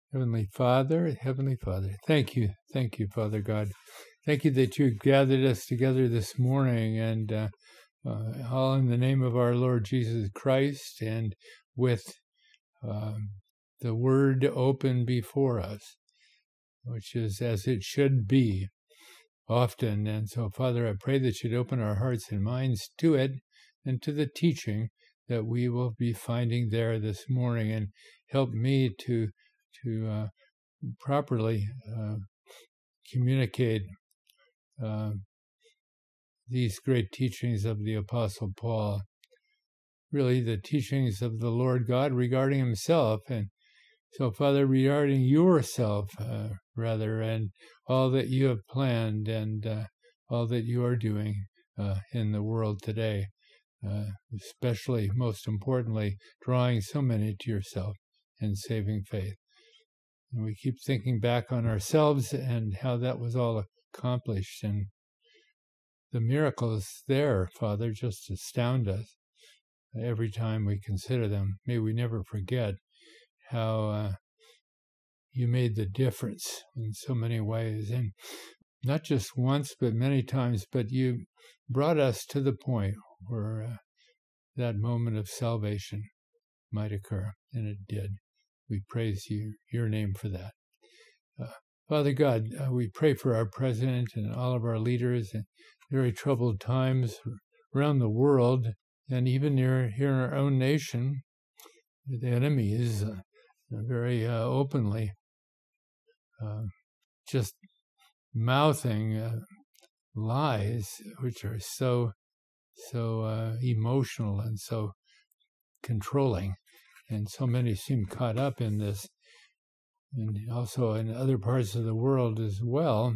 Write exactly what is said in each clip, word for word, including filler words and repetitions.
Heavenly Father, Heavenly Father, thank you, thank you, Father God. Thank you that you gathered us together this morning, and uh, uh, all in the name of our Lord Jesus Christ, and with uh, the Word open before us, which is as it should be often. And so, Father, I pray that you'd open our hearts and minds to it and to the teaching that we will be finding there this morning, and help me to to uh, properly uh, communicate uh, these great teachings of the Apostle Paul, really the teachings of the Lord God regarding himself. And so, Father, regarding yourself, uh, rather, and all that you have planned, and uh, all that you are doing uh, in the world today, uh, especially, most importantly, drawing so many to yourself and saving faith. And we keep thinking back on ourselves and how that was all accomplished, and the miracles there, Father, just astound us every time we consider them. May we never forget how uh, you made the difference in so many ways, and not just once, but many times. But you brought us to the point where uh, that moment of salvation might occur, and it did. We praise you, your name for that. Uh, Father God, uh, we pray for our president and all of our leaders in very troubled times around the world, and even here, here in our own nation. The enemy is uh, very uh, openly uh, just mouthing uh, lies, which are so, so uh, emotional and so controlling. And so many seem caught up in this, and also in other parts of the world as well.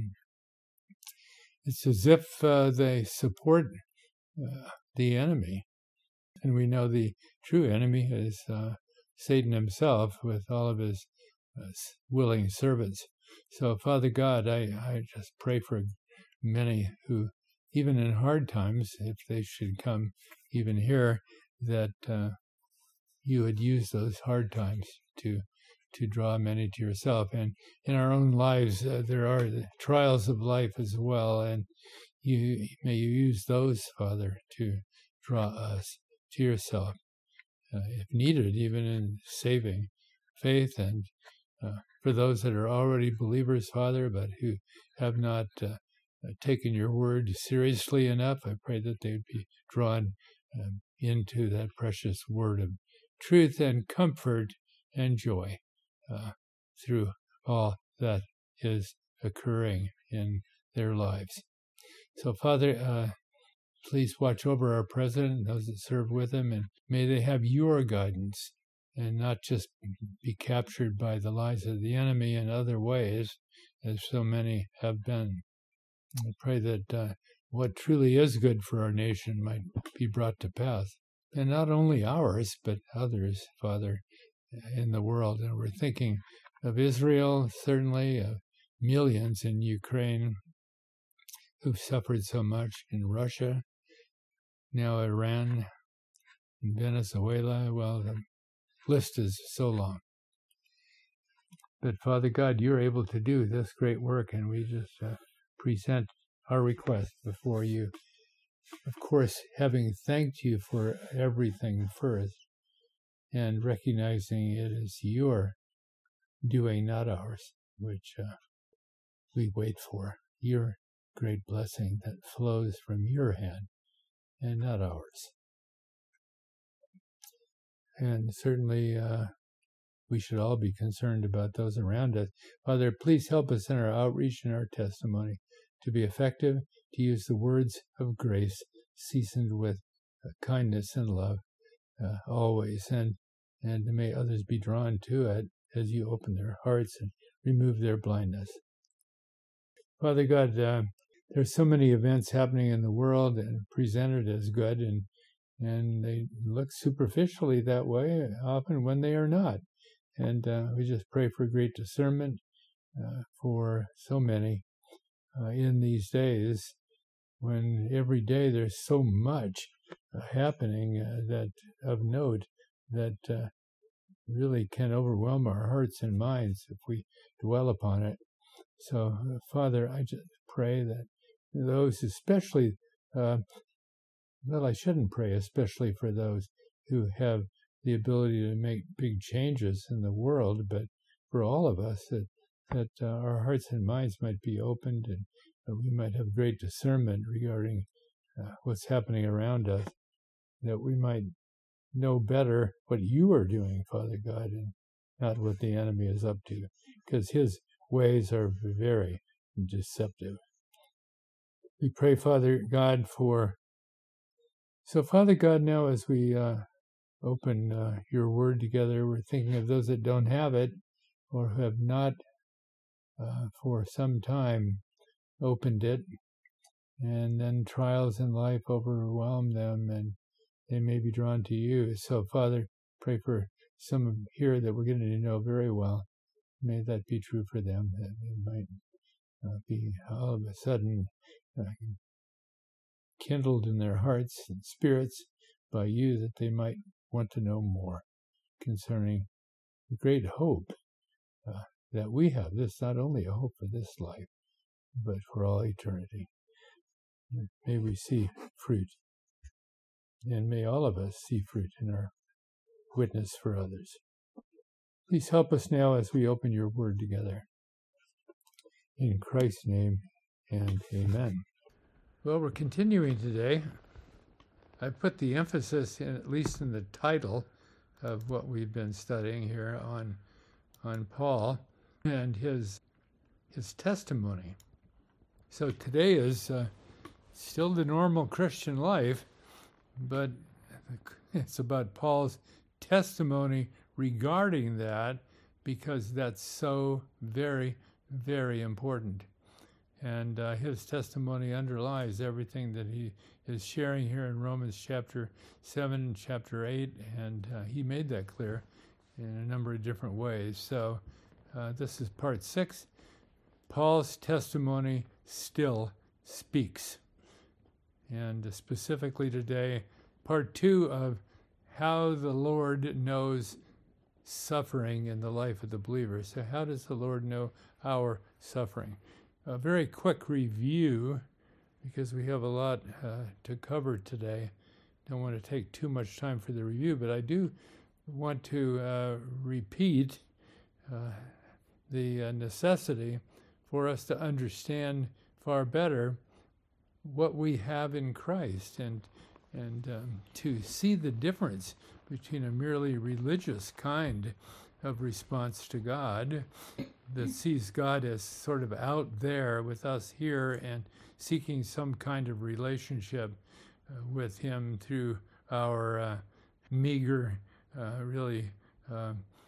It's as if uh, they support uh, the enemy. And we know the true enemy is uh, Satan himself, with all of his uh, willing servants. So, Father God, I, I just pray for many who, even in hard times, if they should come even here, that uh, you would use those hard times to to draw many to yourself. And in our own lives, uh, there are the trials of life as well, and you may you use those, Father, to draw us to yourself, uh, if needed, even in saving faith. And uh, for those that are already believers, Father, but who have not uh, taken your word seriously enough, I pray that they would be drawn um, into that precious word of truth and comfort and joy uh, through all that is occurring in their lives. So, Father, uh, please watch over our president and those that serve with him, and may they have your guidance and not just be captured by the lies of the enemy in other ways, as so many have been. I pray that uh, what truly is good for our nation might be brought to pass. And not only ours, but others, Father, in the world. And we're thinking of Israel, certainly, of millions in Ukraine who've suffered so much, in Russia, now Iran, and Venezuela. Well, the list is so long. But Father God, you're able to do this great work, and we just uh, present our request before you. Of course, having thanked you for everything first, and recognizing it is your doing, not ours, which uh, we wait for, your great blessing that flows from your hand and not ours. And certainly uh, we should all be concerned about those around us. Father, please help us in our outreach and our testimony to be effective, to use the words of grace seasoned with uh, kindness and love uh, always, and and may others be drawn to it as you open their hearts and remove their blindness. Father God, uh, there's so many events happening in the world and presented as good, and and they look superficially that way often when they are not. And uh, we just pray for great discernment uh, for so many uh, in these days, when every day there's so much uh, happening uh, that of note that uh, really can overwhelm our hearts and minds if we dwell upon it. So, uh, Father, I just pray that those, especially, uh, well, I shouldn't pray, especially for those who have the ability to make big changes in the world, but for all of us, that that uh, our hearts and minds might be opened, and that we might have great discernment regarding uh, what's happening around us, that we might know better what you are doing, Father God, and not what the enemy is up to, because his ways are very deceptive. We pray, Father God, for... So, Father God, now as we uh, open uh, your word together, we're thinking of those that don't have it or who have not uh, for some time opened it, and then trials in life overwhelm them and they may be drawn to you. So, Father, pray for some here that we're getting to know very well. May that be true for them, that they might uh, be all of a sudden uh, kindled in their hearts and spirits by you, that they might want to know more concerning the great hope uh, that we have. This not only a hope for this life, but for all eternity. May we see fruit, and may all of us see fruit in our witness for others. Please help us now as we open your word together. In Christ's name, and amen. Well, we're continuing today. I put the emphasis, in, at least in the title of what we've been studying here, on on Paul and his his testimony. So today is uh, still the normal Christian life, but it's about Paul's testimony regarding that, because that's so very, very important. And uh, his testimony underlies everything that he is sharing here in Romans chapter seven and chapter eight, and uh, he made that clear in a number of different ways. So uh, this is part six. Paul's testimony still speaks. And specifically today, part two of how the Lord knows suffering in the life of the believer. So how does the Lord know our suffering? A very quick review, because we have a lot uh, to cover today. Don't want to take too much time for the review, but I do want to uh, repeat uh, the uh, necessity for us to understand far better what we have in Christ, and and um, to see the difference between a merely religious kind of response to God that sees God as sort of out there with us here and seeking some kind of relationship uh, with him through our uh, meager, uh, really uh,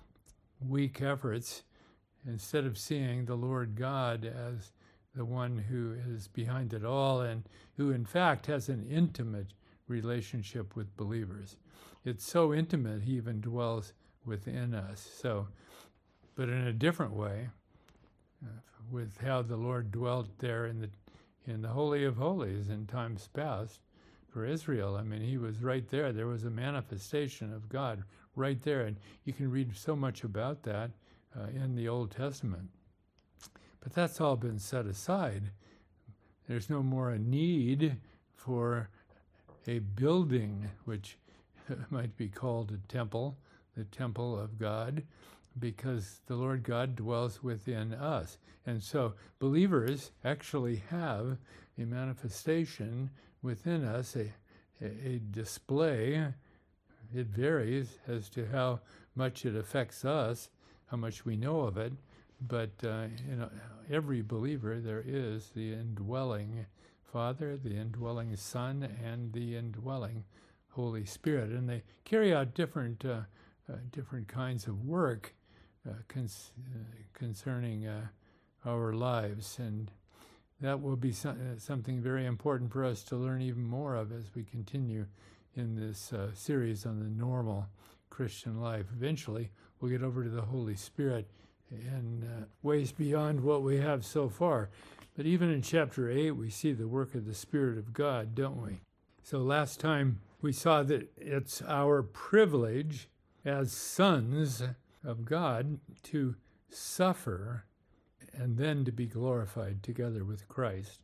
weak efforts, instead of seeing the Lord God as the one who is behind it all and who in fact has an intimate relationship with believers. It's so intimate, he even dwells within us. So, but in a different way, uh, with how the Lord dwelt there in the in the Holy of Holies in times past for Israel. I mean, he was right there. There was a manifestation of God right there, and you can read so much about that uh, in the Old Testament. But that's all been set aside. There's no more a need for a building, which might be called a temple, the temple of God, because the Lord God dwells within us. And so believers actually have a manifestation within us, a, a display. It varies as to how much it affects us, how much we know of it, but uh, in every believer there is the indwelling Father, the indwelling Son, and the indwelling Holy Spirit. And they carry out different uh, uh, different kinds of work uh, cons- uh, concerning uh, our lives. And that will be so- uh, something very important for us to learn even more of as we continue in this uh, series on the normal Christian life. Eventually, we'll get over to the Holy Spirit in uh, ways beyond what we have so far. But even in chapter eight, we see the work of the Spirit of God, don't we? So last time we saw that it's our privilege as sons of God to suffer and then to be glorified together with Christ.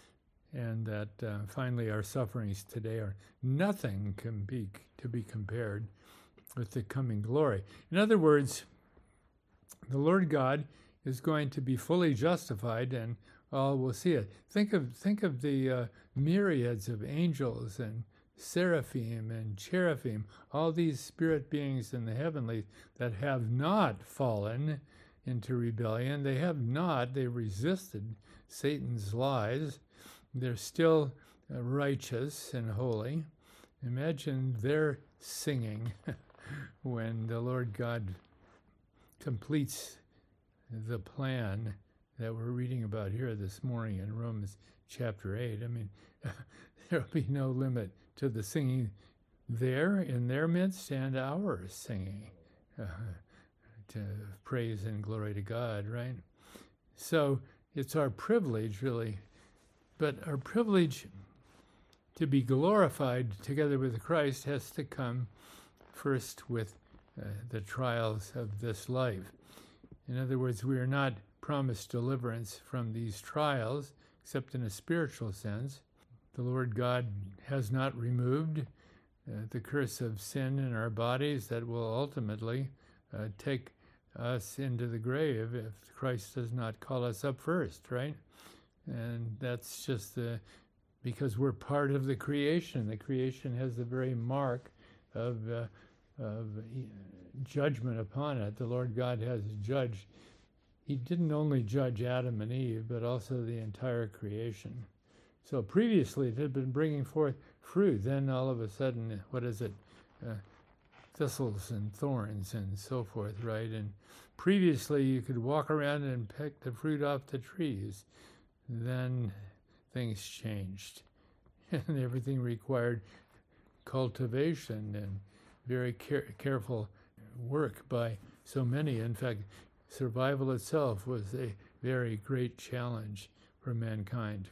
And that uh, finally our sufferings today are nothing can be to be compared with the coming glory. In other words, the Lord God is going to be fully justified, and all will see it. Think of think of the uh, myriads of angels and seraphim and cherubim, all these spirit beings in the heavenlies that have not fallen into rebellion. They have not. They resisted Satan's lies. They're still uh, righteous and holy. Imagine their singing when the Lord God completes the plan that we're reading about here this morning in Romans chapter eight. I mean, there'll be no limit to the singing there in their midst and our singing uh, to praise and glory to God, right? So it's our privilege, really, but our privilege to be glorified together with Christ has to come first with uh, the trials of this life. In other words, we are not promised deliverance from these trials, except in a spiritual sense. The Lord God has not removed uh, the curse of sin in our bodies that will ultimately uh, take us into the grave if Christ does not call us up first, right? And that's just the, because we're part of the creation. The creation has the very mark of, uh, of judgment upon it. The Lord God has judged. He didn't only judge Adam and Eve, but also the entire creation. So previously it had been bringing forth fruit. Then all of a sudden, what is it? Uh, thistles and thorns and so forth, right? And previously you could walk around and pick the fruit off the trees. Then things changed. And everything required cultivation and very care- careful work by so many. In fact, survival itself was a very great challenge for mankind.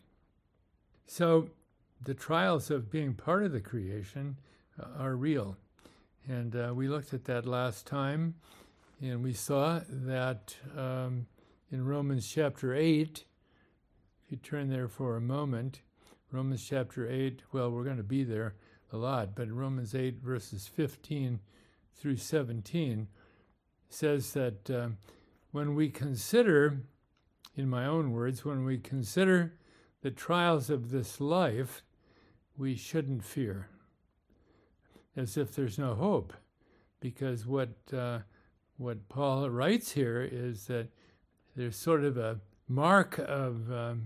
So the trials of being part of the creation uh, are real. And uh, we looked at that last time, and we saw that um, in Romans chapter eight, if you turn there for a moment, Romans chapter eight, well, we're going to be there a lot, but Romans eight verses fifteen through seventeen says that um, when we consider, in my own words, when we consider the trials of this life, we shouldn't fear, as if there's no hope, because what uh, what Paul writes here is that there's sort of a mark of um,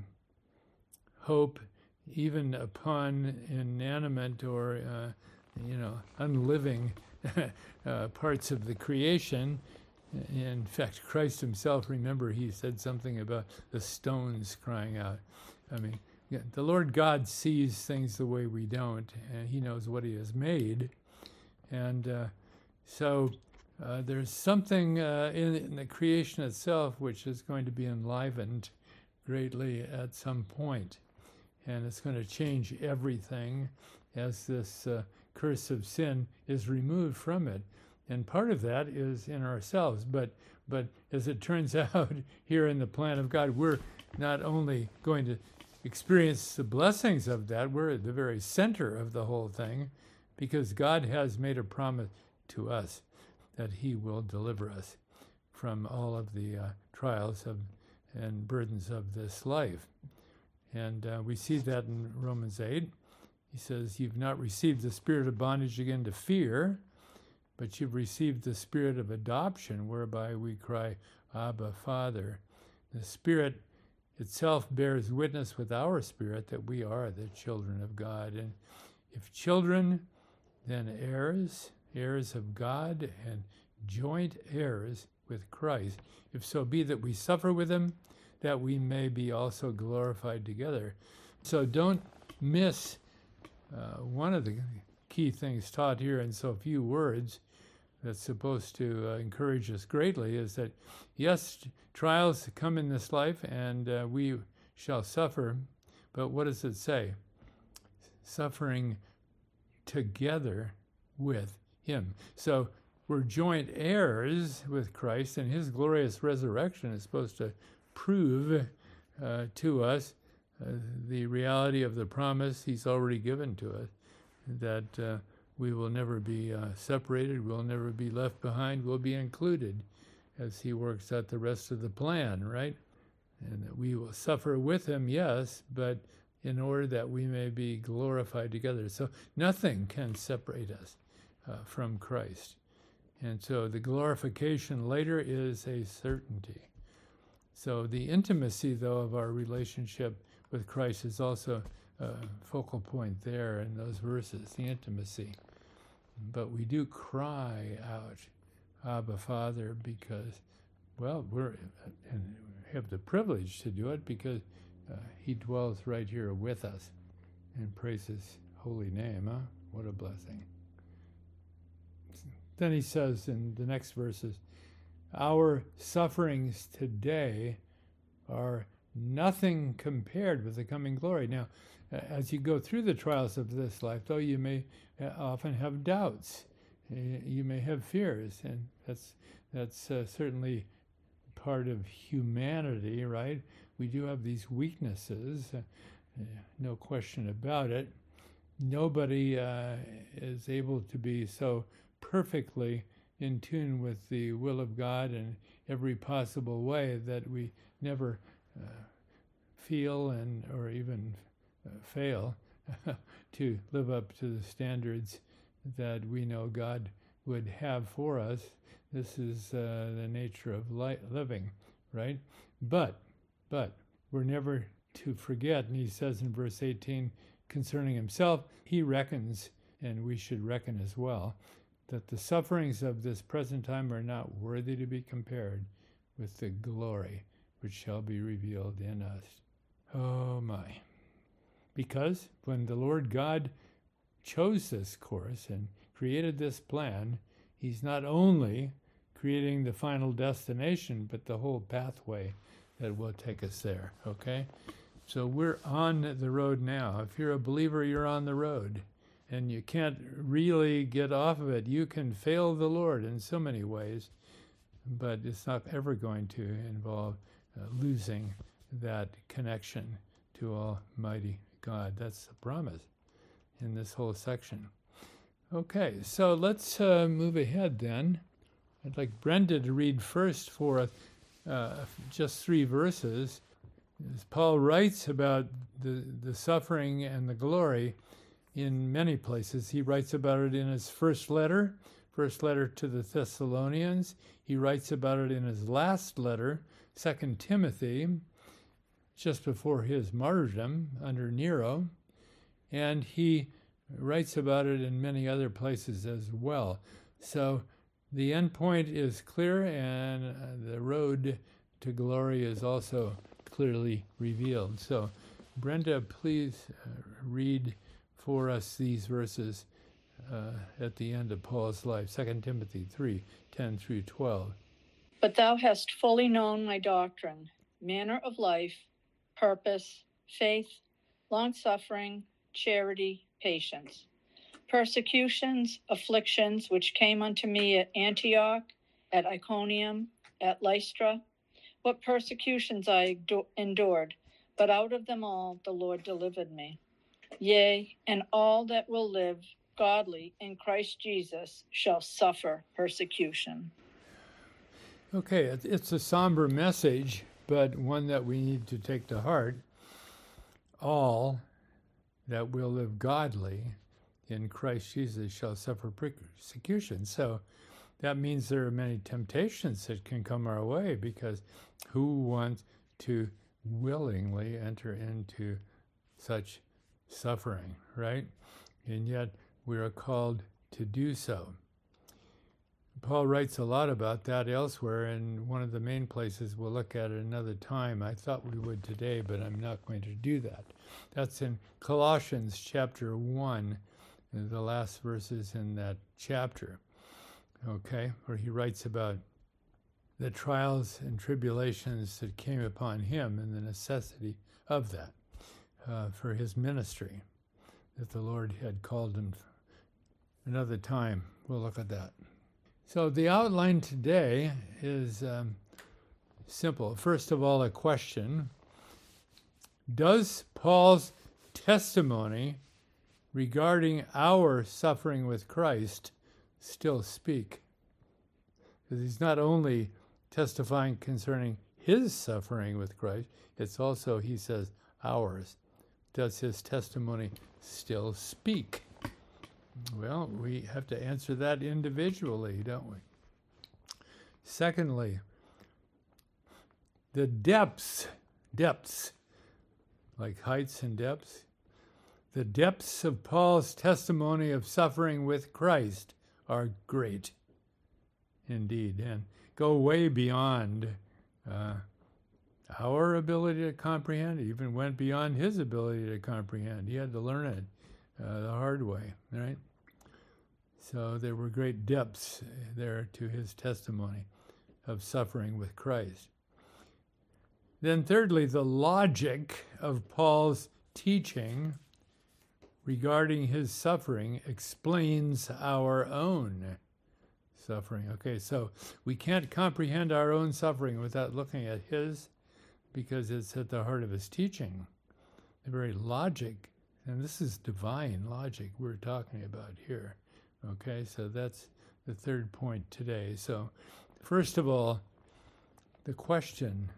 hope even upon inanimate or uh, you know unliving uh, parts of the creation. In fact, Christ himself, remember, he said something about the stones crying out. I mean, yeah, the Lord God sees things the way we don't, and he knows what he has made. And uh, so uh, there's something uh, in, in the creation itself which is going to be enlivened greatly at some point. And it's going to change everything as this uh, curse of sin is removed from it. And part of that is in ourselves. But but as it turns out, here in the plan of God, we're not only going to experience the blessings of that, we're at the very center of the whole thing, because God has made a promise to us that he will deliver us from all of the uh, trials of and burdens of this life. And uh, we see that in Romans eight. He says, you've not received the spirit of bondage again to fear, but you've received the spirit of adoption, whereby we cry, Abba, Father. The Spirit itself bears witness with our spirit that we are the children of God. And if children, then heirs, heirs of God, and joint heirs with Christ, if so be that we suffer with him, that we may be also glorified together. So don't miss uh, one of the key things taught here in so few words that's supposed to uh, encourage us greatly is that, yes, trials come in this life and uh, we shall suffer, but what does it say? Suffering together with him. So we're joint heirs with Christ, and his glorious resurrection is supposed to prove uh, to us uh, the reality of the promise he's already given to us, that uh, we will never be uh, separated, we'll never be left behind, we'll be included as he works out the rest of the plan, right? And that we will suffer with him, yes, but in order that we may be glorified together. So nothing can separate us uh, from Christ. And so the glorification later is a certainty. So the intimacy, though, of our relationship with Christ is also a focal point there in those verses, the intimacy. But we do cry out, Abba, Father, because, well, we're and have the privilege to do it because uh, he dwells right here with us and praise his holy name. Huh? What a blessing. Then he says in the next verses, our sufferings today are nothing compared with the coming glory. Now, as you go through the trials of this life, though, you may often have doubts. You may have fears, and that's that's uh, certainly part of humanity, right? We do have these weaknesses, uh, no question about it. Nobody uh, is able to be so perfectly in tune with the will of God in every possible way that we never uh, feel and or even uh, fail to live up to the standards that we know God would have for us. This is uh, the nature of li- living, right? But, but we're never to forget, and he says in verse eighteen, concerning himself, he reckons, and we should reckon as well, that the sufferings of this present time are not worthy to be compared with the glory which shall be revealed in us. Oh my. Because when the Lord God chose this course and created this plan, he's not only creating the final destination, but the whole pathway that will take us there, okay? So we're on the road now. If you're a believer, you're on the road, and you can't really get off of it. You can fail the Lord in so many ways, but it's not ever going to involve uh, losing that connection to Almighty God. That's the promise in this whole section. Okay, so let's uh, move ahead then. I'd like Brenda to read first for uh, just three verses. As Paul writes about the, the suffering and the glory in many places. He writes about it in his first letter, first letter to the Thessalonians. He writes about it in his last letter, Second Timothy, just before his martyrdom under Nero. And he writes about it in many other places as well. So the end point is clear, and the road to glory is also clearly revealed. So, Brenda, please uh, read for us these verses uh, at the end of Paul's life, Second Timothy three, ten through twelve. But thou hast fully known my doctrine, manner of life, purpose, faith, long-suffering, charity, patience. Persecutions, afflictions, which came unto me at Antioch, at Iconium, at Lystra, what persecutions I endured, but out of them all the Lord delivered me. Yea, and all that will live godly in Christ Jesus shall suffer persecution. Okay, it's a somber message, but one that we need to take to heart. All that will live godly in Christ Jesus shall suffer persecution. So that means there are many temptations that can come our way, because who wants to willingly enter into such suffering, right? And yet we are called to do so. Paul writes a lot about that elsewhere, and one of the main places we'll look at it another time. I thought we would today, but I'm not going to do that. That's in Colossians chapter one, the last verses in that chapter, okay, where he writes about the trials and tribulations that came upon him and the necessity of that uh, for his ministry, that the Lord had called him. Another time, we'll look at that. So the outline today is um, simple. First of all, a question. Does Paul's testimony regarding our suffering with Christ still speak? Because he's not only testifying concerning his suffering with Christ, it's also, he says, ours. Does his testimony still speak? Well, we have to answer that individually, don't we? Secondly, the depths, depths, like heights and depths, the depths of Paul's testimony of suffering with Christ are great indeed, and go way beyond uh, our ability to comprehend, even went beyond his ability to comprehend. He had to learn it uh, the hard way, right? So there were great depths there to his testimony of suffering with Christ. Then thirdly, the logic of Paul's teaching regarding his suffering explains our own suffering. Okay, so we can't comprehend our own suffering without looking at his, because it's at the heart of his teaching. The very logic, and this is divine logic we're talking about here. Okay, so that's the third point today. So first of all, the question,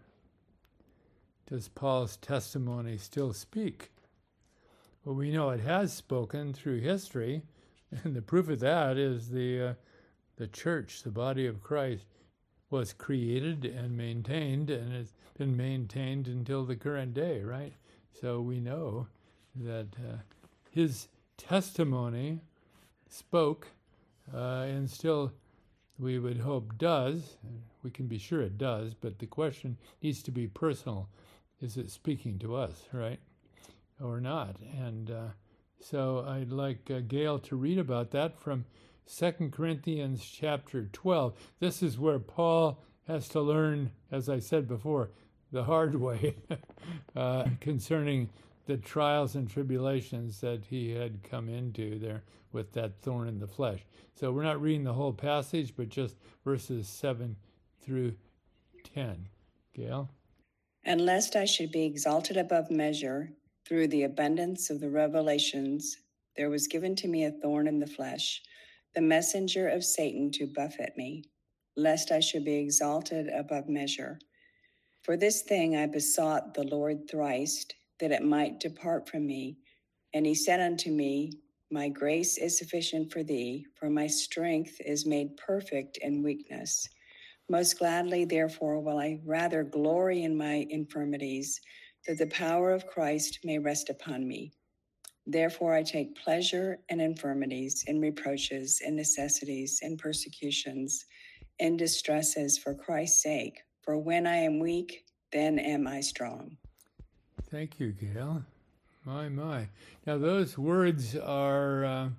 does Paul's testimony still speak? Well, we know it has spoken through history, and the proof of that is the uh, the church, the body of Christ, was created and maintained, and it's been maintained until the current day, right? So we know that uh, his testimony spoke, uh, and still, we would hope, does. We can be sure it does, but the question needs to be personal. Is it speaking to us, right? Or not? And uh, so I'd like uh, Gail to read about that from Second Corinthians chapter twelve. This is where Paul has to learn, as I said before, the hard way uh, concerning the trials and tribulations that he had come into there with that thorn in the flesh. So we're not reading the whole passage, but just verses seven through ten. Gail? And lest I should be exalted above measure through the abundance of the revelations, there was given to me a thorn in the flesh, the messenger of Satan to buffet me, lest I should be exalted above measure. For this thing I besought the Lord thrice, that it might depart from me. And he said unto me, My grace is sufficient for thee, for my strength is made perfect in weakness. Most gladly, therefore, will I rather glory in my infirmities, that the power of Christ may rest upon me. Therefore I take pleasure in infirmities, in reproaches, in necessities, in persecutions, in distresses for Christ's sake. For when I am weak, then am I strong. Thank you, Gail. My, my. Now those words are, uh,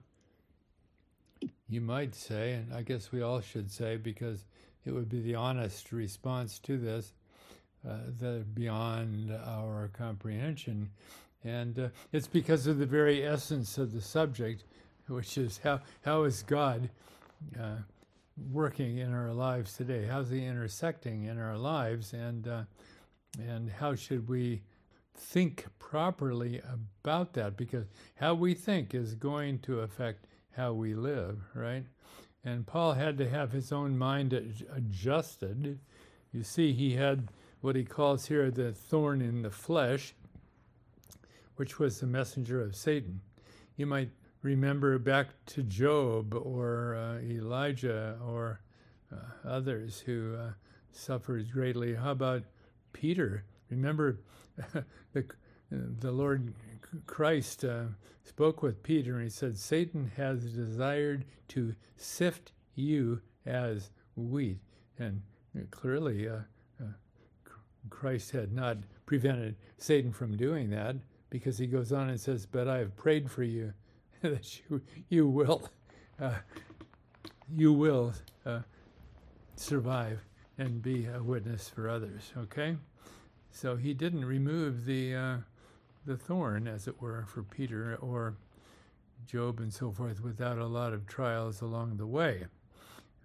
you might say, and I guess we all should say, because it would be the honest response to this, uh, that are beyond our comprehension. And uh, it's because of the very essence of the subject, which is how how is God uh, working in our lives today? How's he intersecting in our lives? And uh, and how should we think properly about that? Because how we think is going to affect how we live, right? And Paul had to have his own mind ad- adjusted. You see, he had what he calls here the thorn in the flesh, which was the messenger of Satan. You might remember back to Job or uh, Elijah or uh, others who uh, suffered greatly. How about Peter? Remember the, the Lord Christ uh, spoke with Peter and he said, Satan has desired to sift you as wheat. And clearly uh, uh, Christ had not prevented Satan from doing that, because he goes on and says, but I have prayed for you that you you will uh, you will uh, survive and be a witness for others. Okay, so he didn't remove the uh, the thorn, as it were, for Peter or Job and so forth without a lot of trials along the way.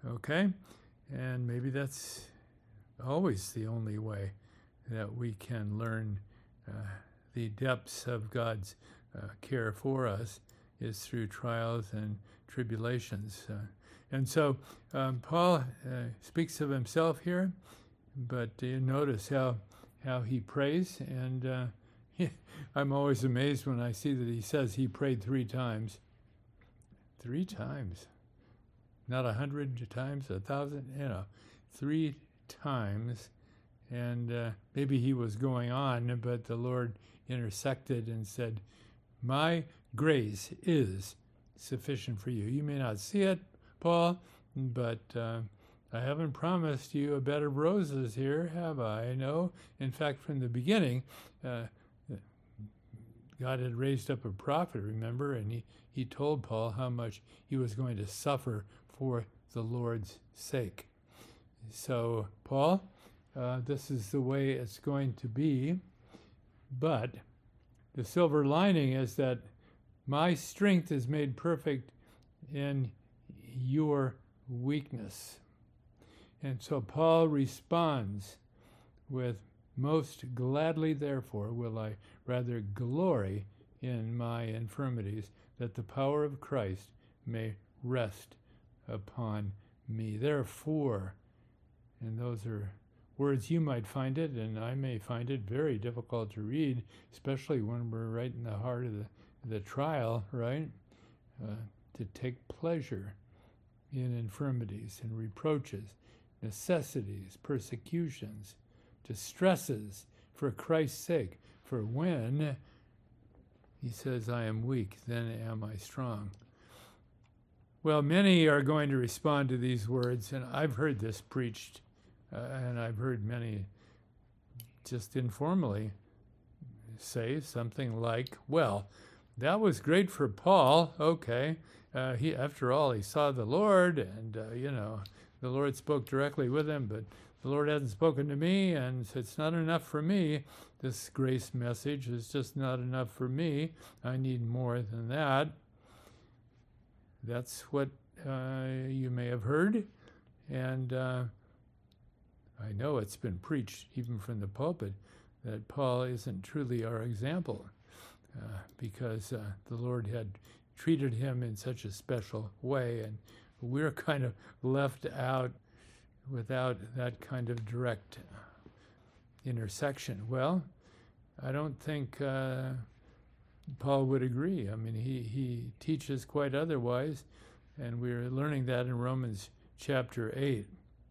Okay? And maybe that's always the only way that we can learn uh, the depths of God's uh, care for us is through trials and tribulations. Uh, and so um, Paul uh, speaks of himself here, but you notice how how he prays, and uh, he, I'm always amazed when I see that he says he prayed three times. Three times. Not a hundred times, a thousand, you know, three times. And uh, maybe he was going on, but the Lord intersected and said, my grace is sufficient for you. You may not see it, Paul, but uh, I haven't promised you a bed of roses here, have I? No. In fact, from the beginning, uh, God had raised up a prophet, remember, and he, he told Paul how much he was going to suffer for the Lord's sake. So, Paul, uh, this is the way it's going to be, but the silver lining is that my strength is made perfect in your weakness. And so Paul responds with, most gladly, therefore, will I rather glory in my infirmities, that the power of Christ may rest upon me. Therefore, and those are words you might find it, and I may find it very difficult to read, especially when we're right in the heart of the, the trial, right? Uh, to take pleasure in infirmities and reproaches, necessities, persecutions, distresses for Christ's sake. For when, he says, I am weak, then am I strong. Well, many are going to respond to these words, and I've heard this preached, uh, and I've heard many just informally say something like, well, that was great for Paul, okay. Uh, he, after all, he saw the Lord, and, uh, you know, the Lord spoke directly with him, but the Lord hasn't spoken to me, and it's not enough for me. This grace message is just not enough for me. I need more than that. That's what uh, you may have heard, and uh, I know it's been preached even from the pulpit that Paul isn't truly our example uh, because uh, the Lord had treated him in such a special way, and we're kind of left out without that kind of direct intersection. Well, I don't think uh, Paul would agree. I mean, he, he teaches quite otherwise, and we're learning that in Romans chapter eight.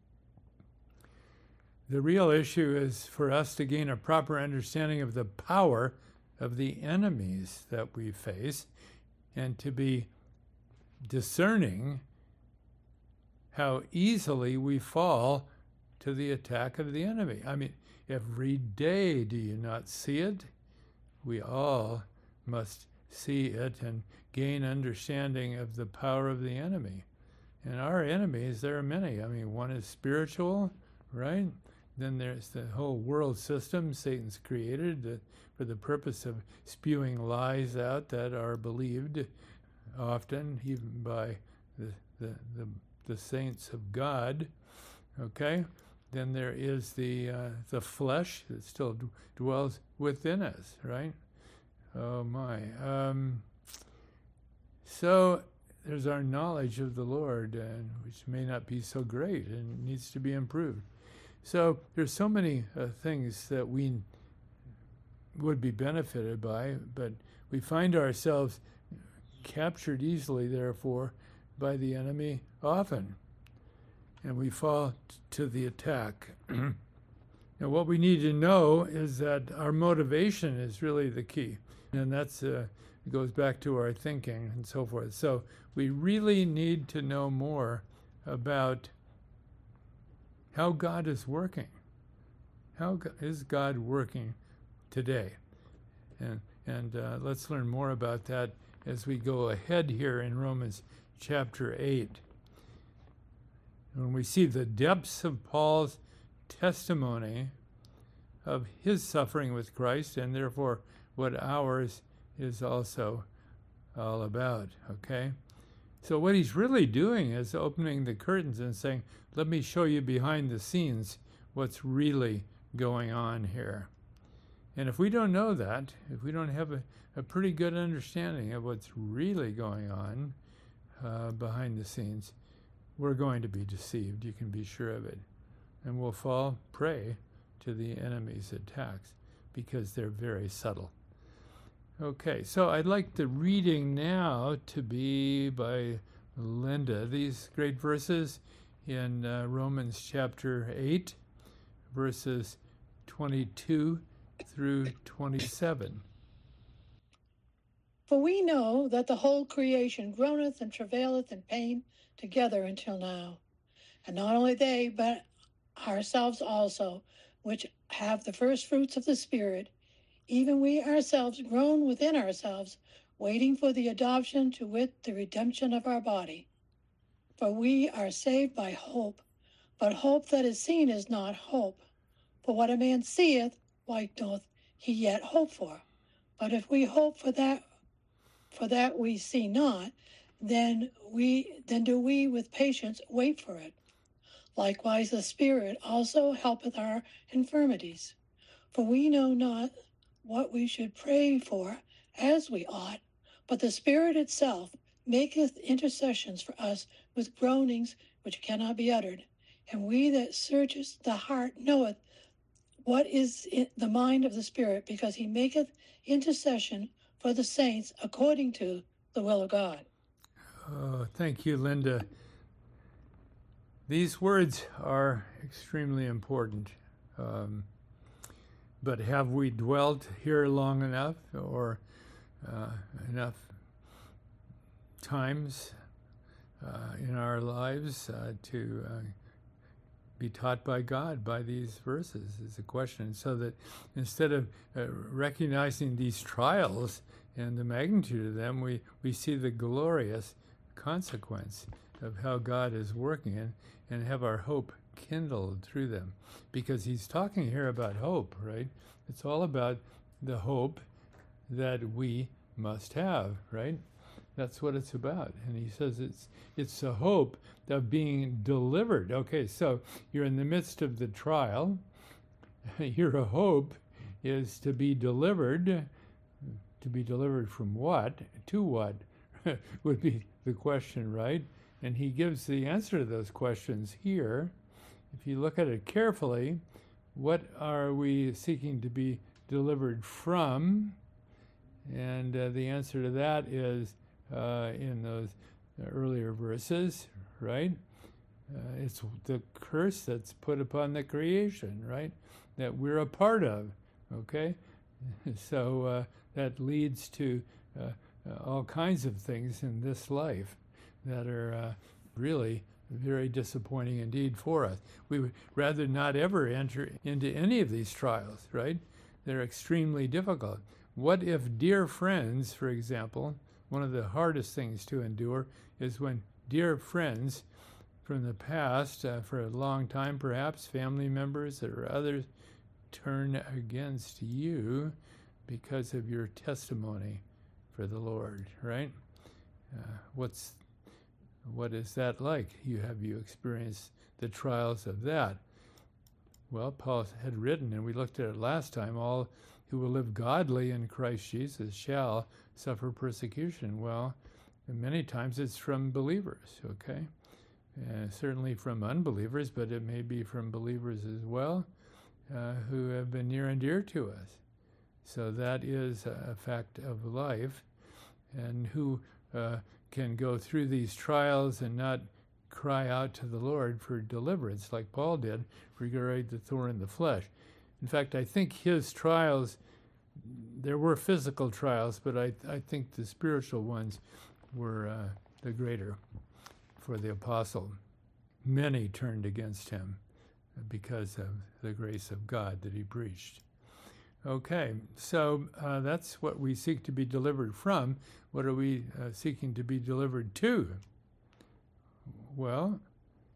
The real issue is for us to gain a proper understanding of the power of the enemies that we face, and to be discerning how easily we fall to the attack of the enemy. I mean, every day, do you not see it? We all must see it and gain understanding of the power of the enemy. And our enemies, there are many. I mean, one is spiritual, right? Then there's the whole world system Satan's created that, for the purpose of spewing lies out that are believed often, even by the the, the the saints of God, okay? Then there is the uh, the flesh that still d- dwells within us, right? Oh my. Um, so there's our knowledge of the Lord, and which may not be so great and needs to be improved. So there's so many uh, things that we would be benefited by, but we find ourselves captured easily, therefore, by the enemy often, and we fall t- to the attack. And what we need to know is that our motivation is really the key, and that's uh, it goes back to our thinking and so forth. So we really need to know more about how God is working. How go- is God working today? And and uh, let's learn more about that as we go ahead here in Romans chapter eight. When we see the depths of Paul's testimony of his suffering with Christ, and therefore what ours is also all about, okay? So what he's really doing is opening the curtains and saying, let me show you behind the scenes what's really going on here. And if we don't know that, if we don't have a, a pretty good understanding of what's really going on uh, behind the scenes, we're going to be deceived. You can be sure of it. And we'll fall prey to the enemy's attacks because they're very subtle. Okay, so I'd like the reading now to be by Linda. These great verses in uh, Romans chapter eight, verses twenty-two through twenty-seven. For we know that the whole creation groaneth and travaileth in pain together until now. And not only they, but ourselves also, which have the first fruits of the Spirit, even we ourselves groan within ourselves, waiting for the adoption, to wit, the redemption of our body. For we are saved by hope, but hope that is seen is not hope. For what a man seeth, why doth he yet hope for? But if we hope for that, for that we see not, then we then do we with patience wait for it. Likewise the Spirit also helpeth our infirmities. For we know not what we should pray for as we ought, but the Spirit itself maketh intercessions for us with groanings which cannot be uttered. And we that searcheth the heart knoweth what is in the mind of the Spirit, because he maketh intercession for the saints according to the will of God. Oh, thank you, Linda. These words are extremely important. Um, but have we dwelt here long enough, or uh, enough times uh, in our lives uh, to uh, be taught by God by these verses is a question. So that instead of uh, recognizing these trials and the magnitude of them, we, we see the glorious consequence of how God is working and, and have our hope kindled through them. Because he's talking here about hope, right? It's all about the hope that we must have, right? That's what it's about. And he says it's it's the hope of being delivered. Okay, so you're in the midst of the trial. Your hope is to be delivered. To be delivered from what? To what? Would be the question, right? And he gives the answer to those questions here. If you look at it carefully, what are we seeking to be delivered from? And uh, the answer to that is uh, in those earlier verses, right? Uh, it's the curse that's put upon the creation, right? That we're a part of, okay? So uh, that leads to uh, uh, all kinds of things in this life that are uh, really very disappointing indeed for us. We would rather not ever enter into any of these trials, right? They're extremely difficult. What if dear friends, for example, one of the hardest things to endure is when dear friends from the past, uh, for a long time perhaps, family members or others, turn against you because of your testimony for the Lord, right? Uh, what's what is that like? You have you experienced the trials of that? Well, Paul had written, and we looked at it last time, all who will live godly in Christ Jesus shall suffer persecution. Well, many times it's from believers, okay? Uh, certainly from unbelievers, but it may be from believers as well, uh, who have been near and dear to us. So that is a fact of life. And who uh, can go through these trials and not cry out to the Lord for deliverance, like Paul did regarding the thorn in the flesh. In fact, I think his trials, there were physical trials, but I, I think the spiritual ones were uh, the greater for the apostle. Many turned against him because of the grace of God that he preached. Okay, so uh, that's what we seek to be delivered from. What are we uh, seeking to be delivered to? Well,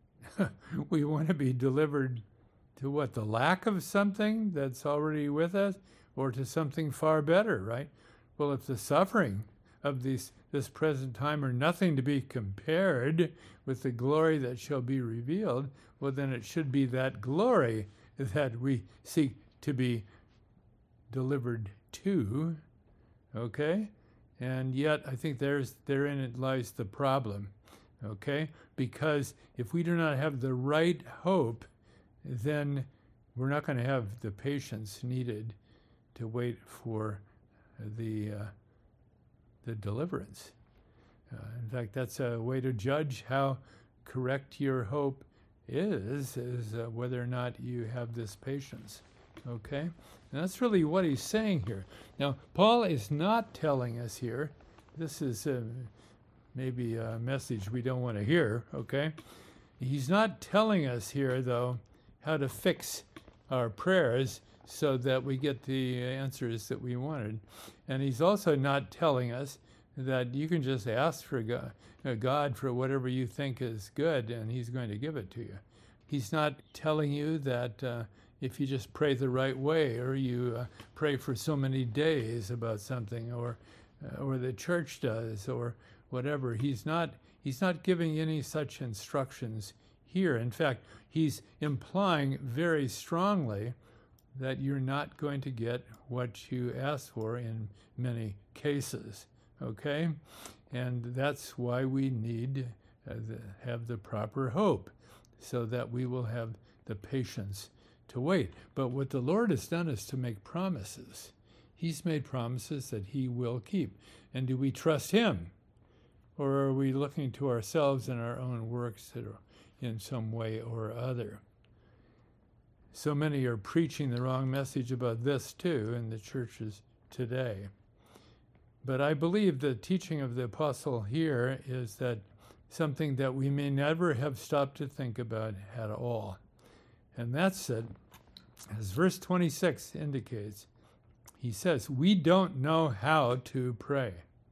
we want to be delivered to what? The lack of something that's already with us, or to something far better, right? Well, if the suffering of this, this present time are nothing to be compared with the glory that shall be revealed, well, then it should be that glory that we seek to be delivered to, okay? And yet, I think there's therein it lies the problem, okay? Because if we do not have the right hope, then we're not going to have the patience needed to wait for the uh, the deliverance. Uh, in fact, that's a way to judge how correct your hope is, is uh, whether or not you have this patience. Okay? And that's really what he's saying here. Now, Paul is not telling us here, this is uh, maybe a message we don't want to hear, okay? He's not telling us here, though, how to fix our prayers so that we get the answers that we wanted. And he's also not telling us that you can just ask for God, uh, God for whatever you think is good, and he's going to give it to you. He's not telling you that uh, if you just pray the right way, or you uh, pray for so many days about something, or uh, or the church does, or whatever. He's not he's not giving any such instructions here. In fact, he's implying very strongly that you're not going to get what you ask for in many cases, okay? And that's why we need uh, the, have the proper hope, so that we will have the patience to wait. But what the Lord has done is to make promises. He's made promises that he will keep. And do we trust him? Or are we looking to ourselves and our own works that are in some way or other? So many are preaching the wrong message about this too in the churches today. But I believe the teaching of the apostle here is that something that we may never have stopped to think about at all. And that's it. As verse twenty-six indicates, he says, we don't know how to pray.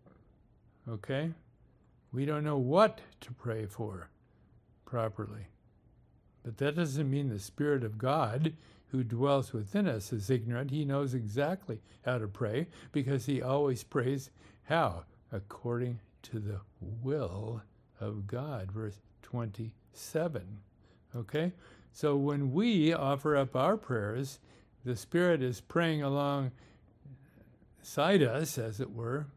Okay? We don't know what to pray for properly. But that doesn't mean the Spirit of God who dwells within us is ignorant. He knows exactly how to pray, because he always prays how? According to the will of God. Verse twenty-seven. Okay? So when we offer up our prayers, the Spirit is praying alongside us, as it were,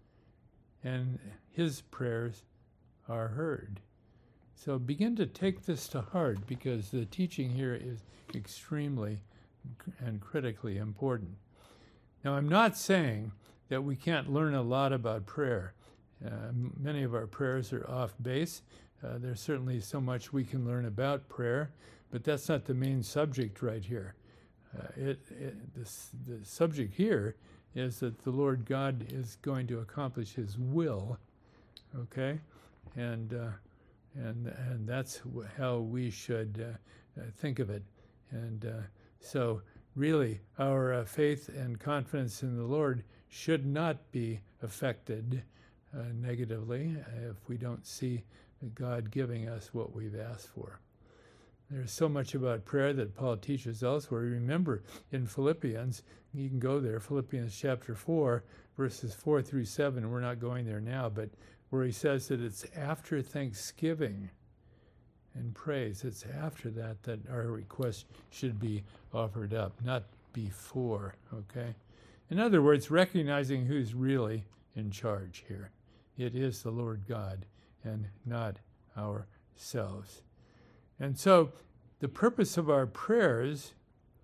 and his prayers are heard. So begin to take this to heart, because the teaching here is extremely and critically important. Now, I'm not saying that we can't learn a lot about prayer. Uh, many of our prayers are off base. Uh, there's certainly so much we can learn about prayer, but that's not the main subject right here. Uh, it, it this, the subject here is that the Lord God is going to accomplish his will, okay? And uh, and and that's how we should uh, uh, think of it. And uh, so really our uh, faith and confidence in the Lord should not be affected uh, negatively if we don't see God giving us what we've asked for. There's so much about prayer that Paul teaches elsewhere. Remember, in Philippians, you can go there, Philippians chapter four, verses four through seven. We're not going there now, but where he says that it's after thanksgiving and praise, it's after that that our request should be offered up, not before, okay? In other words, recognizing who's really in charge here. It is the Lord God and not ourselves. And so the purpose of our prayers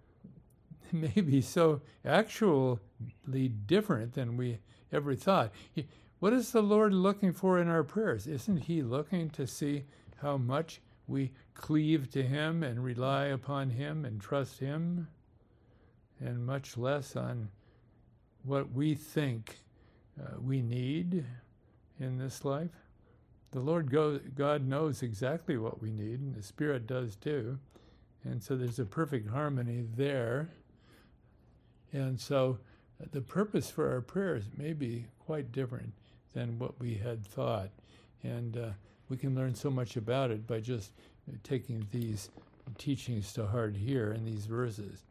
may be so actually different than we ever thought. What is the Lord looking for in our prayers? Isn't he looking to see how much we cleave to him and rely upon him and trust him, and much less on what we think uh, we need in this life? The Lord God knows exactly what we need, and the Spirit does too. And so there's a perfect harmony there. And so the purpose for our prayers may be quite different than what we had thought. And uh, we can learn so much about it by just taking these teachings to heart here in these verses.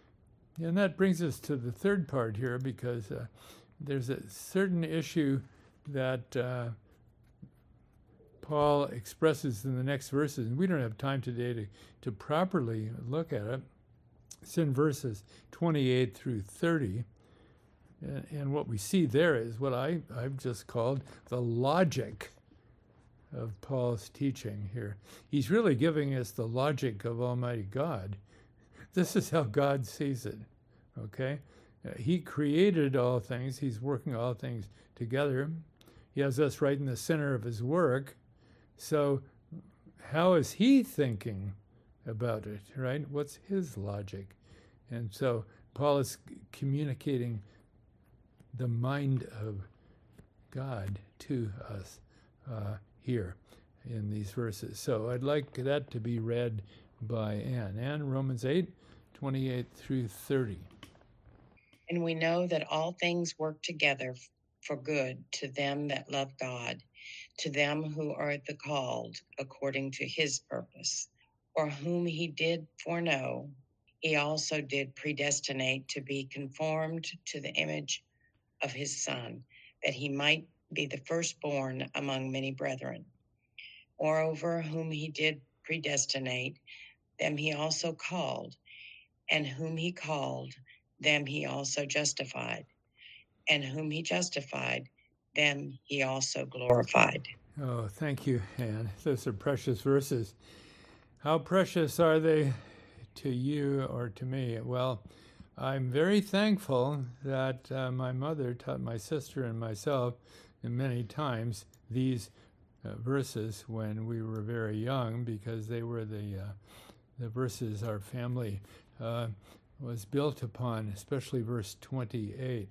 And that brings us to the third part here, because uh, there's a certain issue that uh, Paul expresses in the next verses, and we don't have time today to, to properly look at it. It's in verses twenty-eight through thirty. And, and what we see there is what I, I've just called the logic of Paul's teaching here. He's really giving us the logic of Almighty God. This is how God sees it, okay? Uh, he created all things. He's working all things together. He has us right in the center of his work. So how is he thinking about it, right? What's his logic? And so Paul is communicating the mind of God to us uh, here in these verses. So I'd like that to be read by Anne. Anne, Romans eight, twenty-eight through thirty. And we know that all things work together for good to them that love God, to them who are the called according to his purpose. For whom he did foreknow, he also did predestinate to be conformed to the image of his Son, that he might be the firstborn among many brethren. Moreover, whom he did predestinate, them he also called, and whom he called, them he also justified, and whom he justified, them he also glorified. Oh, thank you, Anne. Those are precious verses. How precious are they to you or to me? Well, I'm very thankful that uh, my mother taught my sister and myself many times these uh, verses when we were very young, because they were the uh, the verses our family uh, was built upon, especially verse twenty-eight.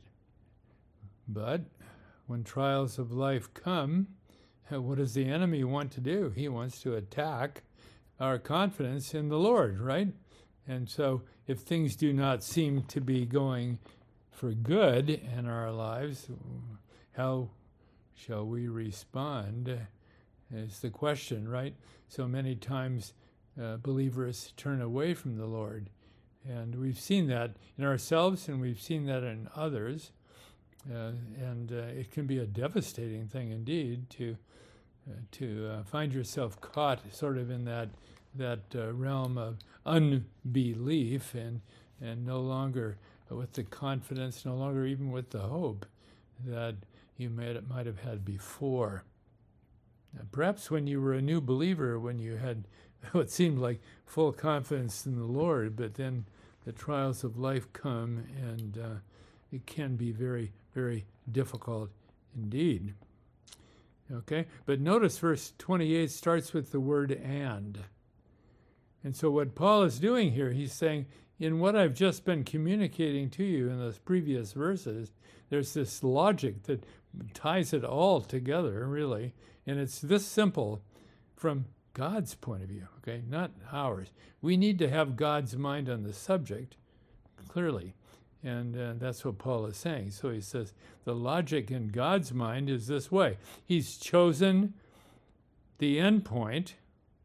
But when trials of life come, what does the enemy want to do? He wants to attack our confidence in the Lord, right? And so if things do not seem to be going for good in our lives, how shall we respond is the question, right? So many times uh, believers turn away from the Lord. And we've seen that in ourselves, and we've seen that in others. Uh, and uh, it can be a devastating thing indeed to uh, to uh, find yourself caught sort of in that that uh, realm of unbelief, and and no longer with the confidence, no longer even with the hope that you might might have had before. Uh, perhaps when you were a new believer, when you had what seemed like full confidence in the Lord, but then the trials of life come, and uh, it can be very, very difficult indeed. Okay, but notice verse twenty-eight starts with the word "and." And so what Paul is doing here, he's saying, in what I've just been communicating to you in those previous verses, there's this logic that ties it all together, really. And it's this simple from God's point of view, okay, not ours. We need to have God's mind on the subject, clearly. And uh, that's what Paul is saying. So he says, the logic in God's mind is this way. He's chosen the end point,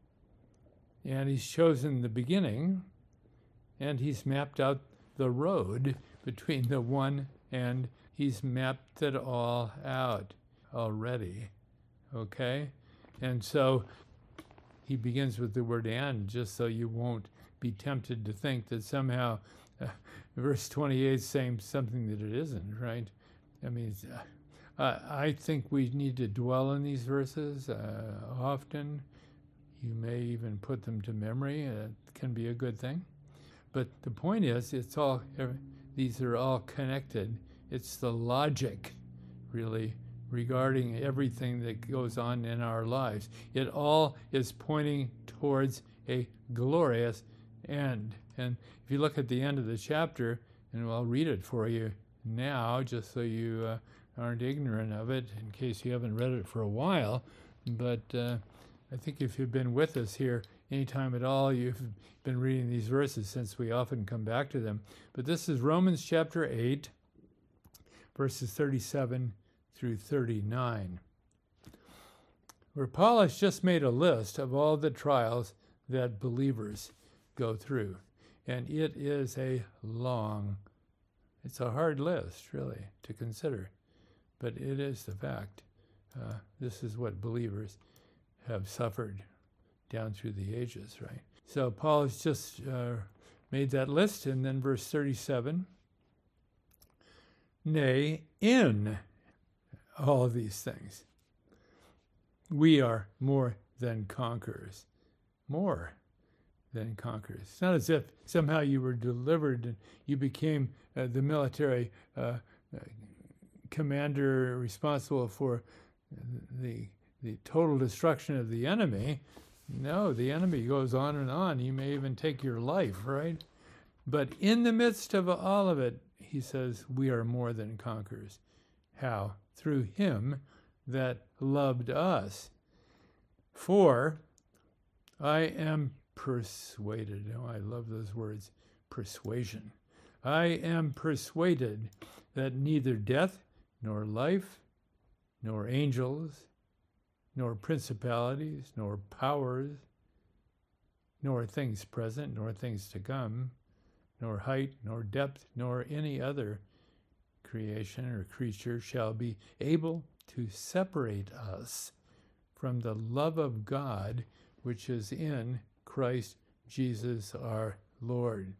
and he's chosen the beginning, and he's mapped out the road between the one and he's mapped it all out already, okay? And so he begins with the word "and," just so you won't be tempted to think that somehow uh, verse twenty-eight is saying something that it isn't, right? I mean, uh, I think we need to dwell on these verses uh, often. You may even put them to memory. It uh, can be a good thing. But the point is, it's all, these are all connected. It's the logic, really, regarding everything that goes on in our lives. It all is pointing towards a glorious end. And if you look at the end of the chapter, and I'll read it for you now, just so you uh, aren't ignorant of it, in case you haven't read it for a while. But uh, I think if you've been with us here anytime at all, you've been reading these verses, since we often come back to them. But this is Romans chapter eight, verses thirty-seven through thirty-nine, where Paul has just made a list of all the trials that believers go through. And it is a long, it's a hard list, really, to consider. But it is the fact. Uh, this is what believers have suffered down through the ages, right? So Paul has just uh, made that list, and then verse thirty-seven, nay, in all of these things, we are more than conquerors. More than conquerors. It's not as if somehow you were delivered and you became uh, the military uh, uh, commander responsible for the the total destruction of the enemy. No, the enemy goes on and on. He may even take your life, right? But in the midst of all of it, he says, we are more than conquerors. How? Through him that loved us. For I am persuaded. Oh, I love those words, persuasion. I am persuaded that neither death, nor life, nor angels, nor principalities, nor powers, nor things present, nor things to come, nor height, nor depth, nor any other creation or creature shall be able to separate us from the love of God which is in Christ Jesus our Lord.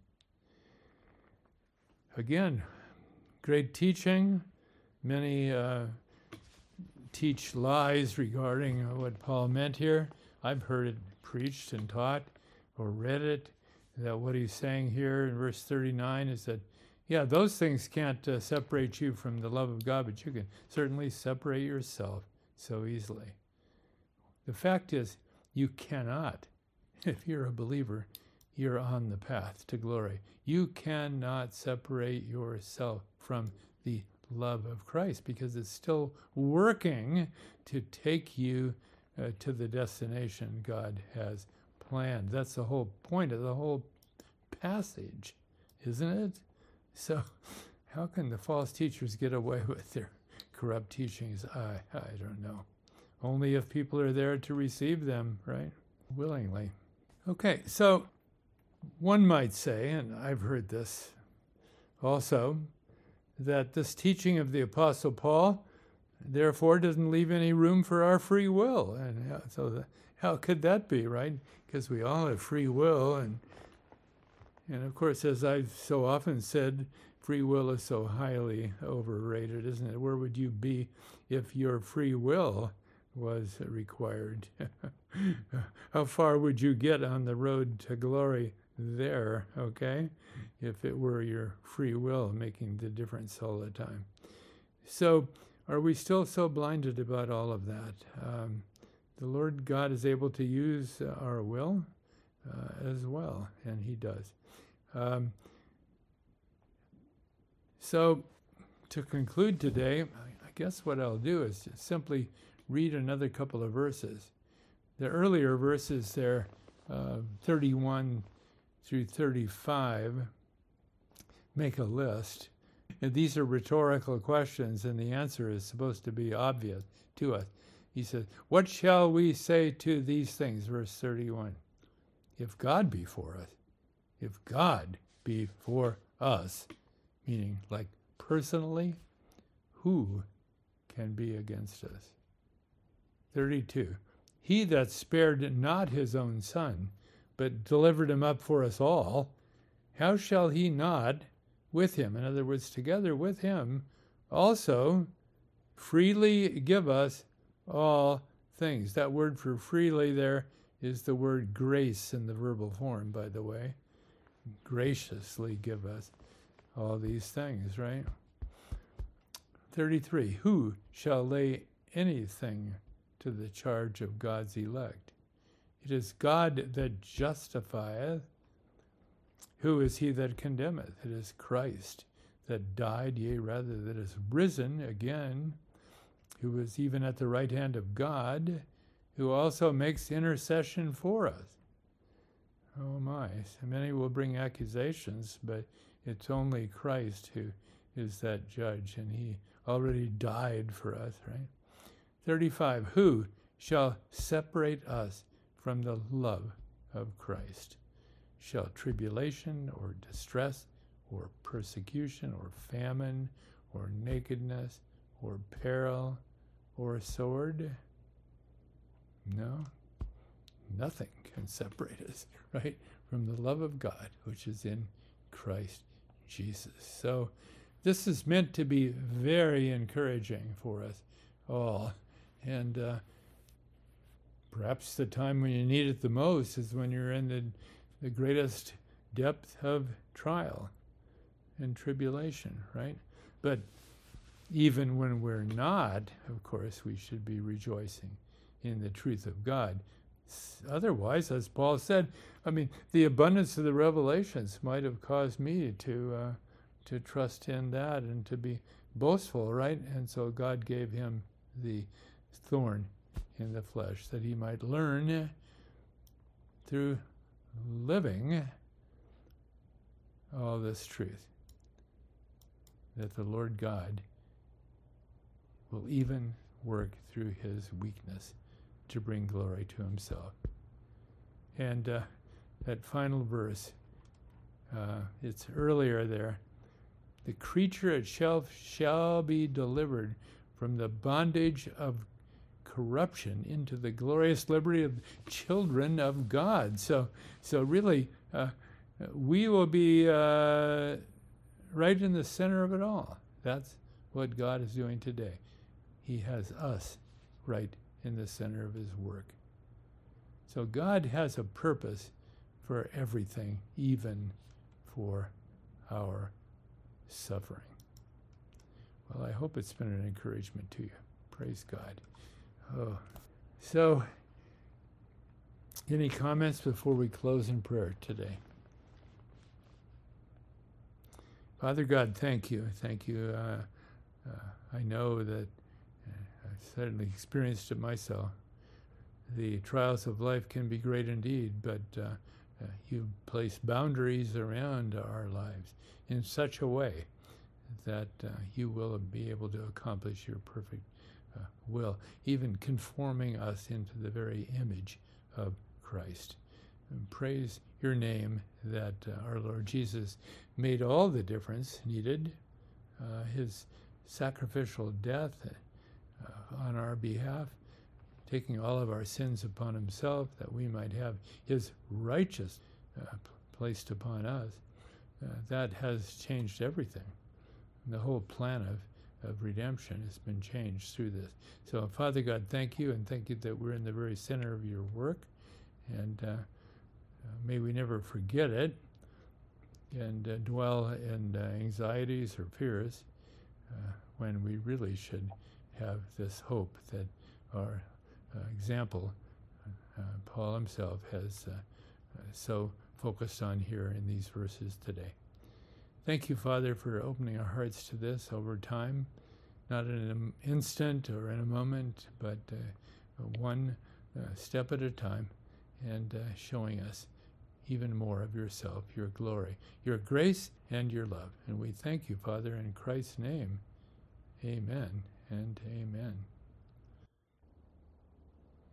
Again, great teaching. Many uh, teach lies regarding what Paul meant here. I've heard it preached and taught or read it, that what he's saying here in verse thirty-nine is that, yeah, those things can't uh, separate you from the love of God, but you can certainly separate yourself so easily. The fact is, you cannot. If you're a believer, you're on the path to glory. You cannot separate yourself from the love of Christ because it's still working to take you uh, to the destination God has planned. That's the whole point of the whole passage, isn't it? So how can the false teachers get away with their corrupt teachings? I, I don't know. Only if people are there to receive them, right? Willingly. Okay, so one might say, and I've heard this also, that this teaching of the Apostle Paul, therefore, doesn't leave any room for our free will. And so the, how could that be, right? Because we all have free will. And, and of course, as I've so often said, free will is so highly overrated, isn't it? Where would you be if your free will was required? How far would you get on the road to glory there, okay, if it were your free will making the difference all the time? So are we still so blinded about all of that? Um, the Lord God is able to use uh, our will uh, as well, and he does. Um, so to conclude today, I guess what I'll do is just simply read another couple of verses. The earlier verses there, uh, thirty-one through thirty-five, make a list. And these are rhetorical questions, and the answer is supposed to be obvious to us. He says, what shall we say to these things? Verse thirty-one. If God be for us, if God be for us, meaning like personally, who can be against us? thirty-two. He that spared not his own son, but delivered him up for us all, how shall he not with him, in other words, together with him, also freely give us all things? That word for freely there is the word grace in the verbal form, by the way. Graciously give us all these things, right? thirty-three. Who shall lay anything to the charge of God's elect? It is God that justifieth. Who is he that condemneth? It is Christ that died, yea, rather, that is risen again, who is even at the right hand of God, who also makes intercession for us. Oh my, so many will bring accusations, but it's only Christ who is that judge, and he already died for us, right? thirty-five. Who shall separate us from the love of Christ? Shall tribulation or distress or persecution or famine or nakedness or peril or a sword? No, nothing can separate us, right, from the love of God, which is in Christ Jesus. So this is meant to be very encouraging for us all. And uh, perhaps the time when you need it the most is when you're in the, the greatest depth of trial and tribulation, right? But even when we're not, of course, we should be rejoicing in the truth of God. Otherwise, as Paul said, I mean, the abundance of the revelations might have caused me to uh, to trust in that and to be boastful, right? And so God gave him the thorn in the flesh that he might learn through living all this truth, that the Lord God will even work through his weakness to bring glory to himself. And uh, that final verse, uh, it's earlier there, the creature itself shall be delivered from the bondage of corruption into the glorious liberty of children of God. So, so really, uh, we will be uh, right in the center of it all. That's what God is doing today. He has us right in the center of his work. So God has a purpose for everything, even for our suffering. Well, I hope it's been an encouragement to you. Praise God. Oh, so any comments before we close in prayer today? Father God, thank you. Thank you. Uh, uh, I know that uh, I've certainly experienced it myself. The trials of life can be great indeed, but uh, uh, you place boundaries around our lives in such a way that uh, you will be able to accomplish your perfect uh, will, even conforming us into the very image of Christ. And praise your name that uh, our Lord Jesus made all the difference needed. Uh, his sacrificial death uh, on our behalf, taking all of our sins upon himself, that we might have his righteousness uh, placed upon us. Uh, that has changed everything. And the whole plan of, of redemption has been changed through this. So, Father God, thank you, and thank you that we're in the very center of your work. And uh, uh, may we never forget it and uh, dwell in uh, anxieties or fears uh, when we really should have this hope that our uh, example, uh, Paul himself, has uh, uh, so focused on here in these verses today. Thank you, Father, for opening our hearts to this over time, not in an instant or in a moment, but uh, one uh, step at a time, and uh, showing us even more of yourself, your glory, your grace, and your love. And we thank you, Father, in Christ's name. Amen and amen.